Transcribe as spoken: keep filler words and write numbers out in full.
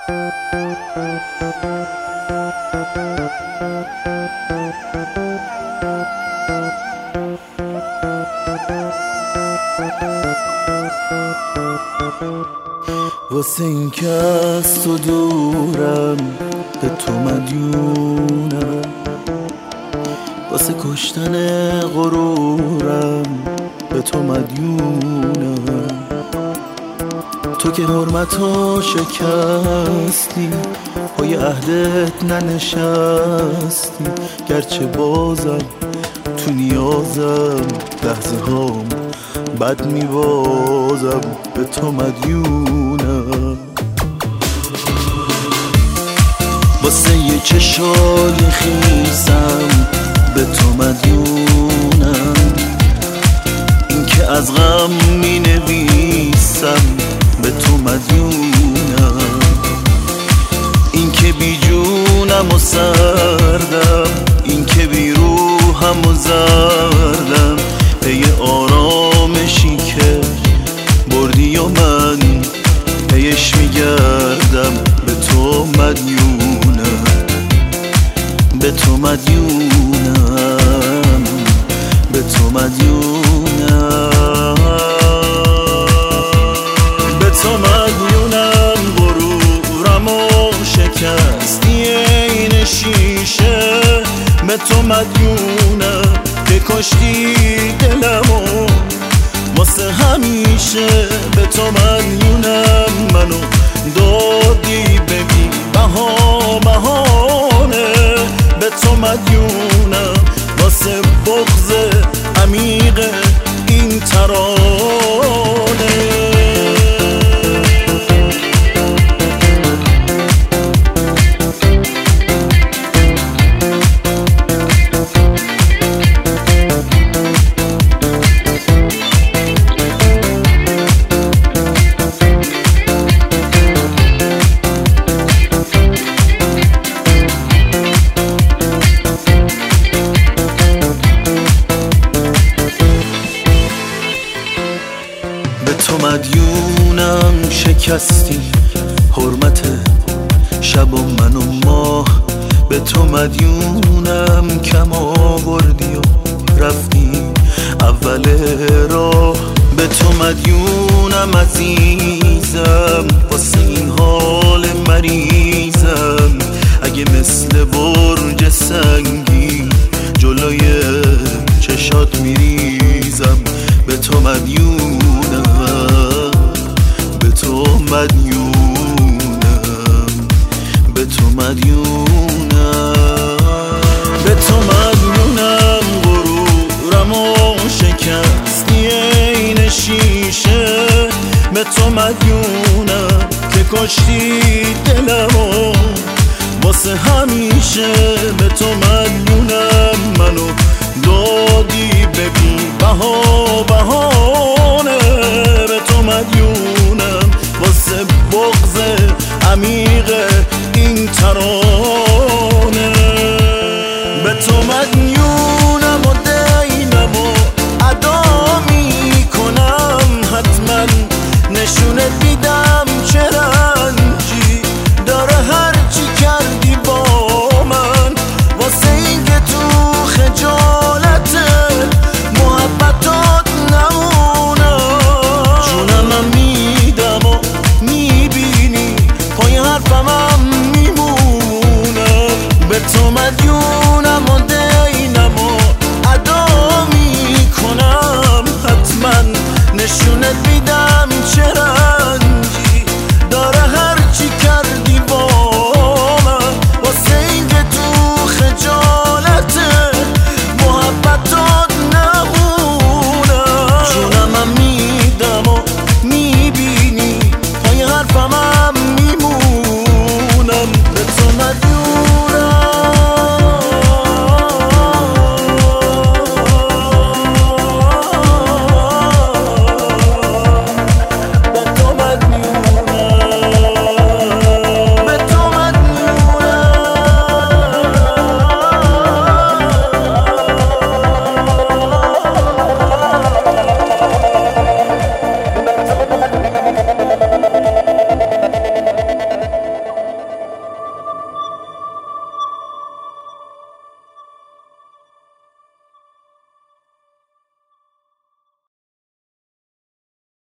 واسه این که از تو دورم به تو مدیونم، واسه کشتن غرورم به تو مدیونم. تو که حرمتو شکستی، پای عهدت ننشستی، گرچه بازم تو نیازم لحظه هام بد میبازم به تو مدیونم. واسه یه چشای خیسم به تو مدیونم، این که از غم می نویسم به تو مدیونم، این که بی جونم و سردم، این که بی روحم و زردم، پی آرامشی که بردی و من پیش میگردم به تو مدیونم، به تو مدیونم، به تو مدیونم، به تو مدیونم. غرورم و شکستی این شیشه، به تو مدیونم که کشتی دلمو واسه همیشه، به تو مدیونم. منو دادی ببین بها بهانه، به تو مدیونم واسه بغض عمیق این ترانه. به تو مدیونم شکستی حرمت شب و من و ماه، به تو مدیونم کم آوردی و رفتی اول راه، به تو مدیونم عزیزم واسه این حال مریضم، اگه مثل برج سنگی جلوی چشات میریزم، به تو مدیونم، به تو مدیونم، به تو مدیونم، به تو مدیونم. غرورم و شکستی این شیشه، به تو مدیونم که کشتی دلمو واسه همیشه، به تو مدیونم. منو دادی ببین بها بهانه، به تو مدیونم واسه بغض عمیق این ترانه. به تو مدیونم و دینم و ادا میکنم، حتما نشونت میدم چه رنجی داره هرچی کردی با من، واسه این که تو خجالت محبتات نمونم. جونم میدم و میبینی پای حرفمم میمونم، به تو مدیونم و دینم و ادا میکنم، حتما نشونت میدم چرا